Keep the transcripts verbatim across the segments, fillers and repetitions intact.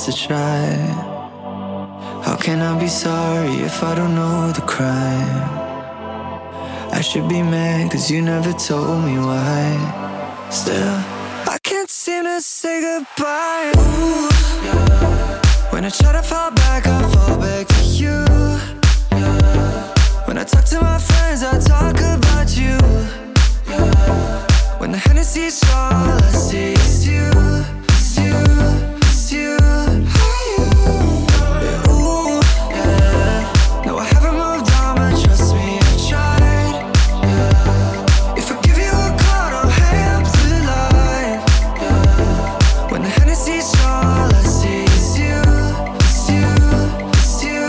chance to try. How can I be sorry if I don't know the crime? I should be mad cause you never told me why. Still, I can't seem to say goodbye. Ooh, yeah. When I try to fall back, I fall back to you. Yeah. When I talk to my friends, I talk about you. Yeah. When the Hennessy's strong, all I see is you. It's you, it's you. Yeah, ooh, yeah. No, I haven't moved on, but trust me, I've tried. Yeah. If I give you a call, don't hang up the line. Yeah. When the Hennessy's strong, all I see is you. It's you, it's you.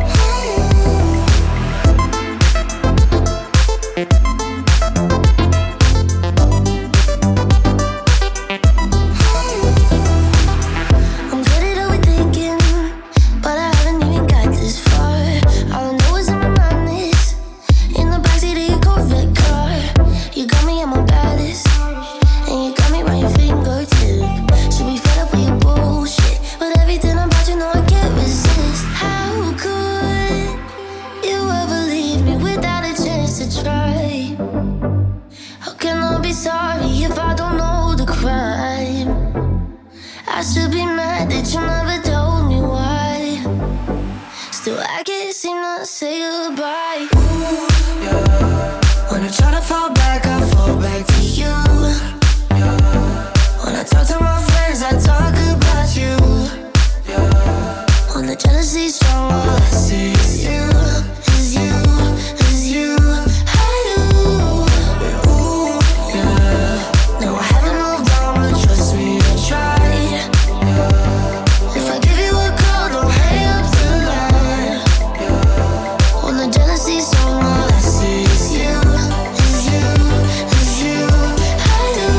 I should be mad that you never told me why. Still, I can't seem to say goodbye. Ooh, yeah. When I try to fall back, I fall back to you. Yeah. When I talk to my friends, I talk about you. Yeah. When the jealousy's strong, all I see is you, is you, is you. I do. Yeah. Ooh, yeah. No, I haven't moved on, but trust me, I tried. If I give you a call, don't hang up the line. When the jealousy's strong, all I see is you, is you, is you. I do.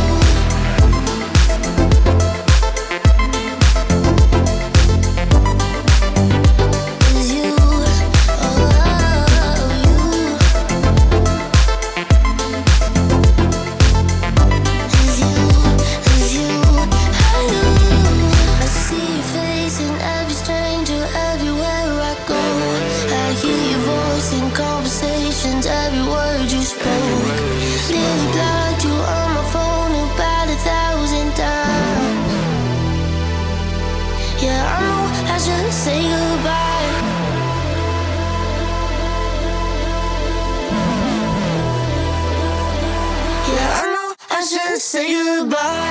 Is you, oh, you. Is you, is you. I do. I see your face in every stranger, everywhere I go. I hear your voice in conversations, every word you spoke. Nearly blocked you on my phone about a thousand times. Yeah, I know I shouldn't say goodbye. Yeah, I know I shouldn't say goodbye.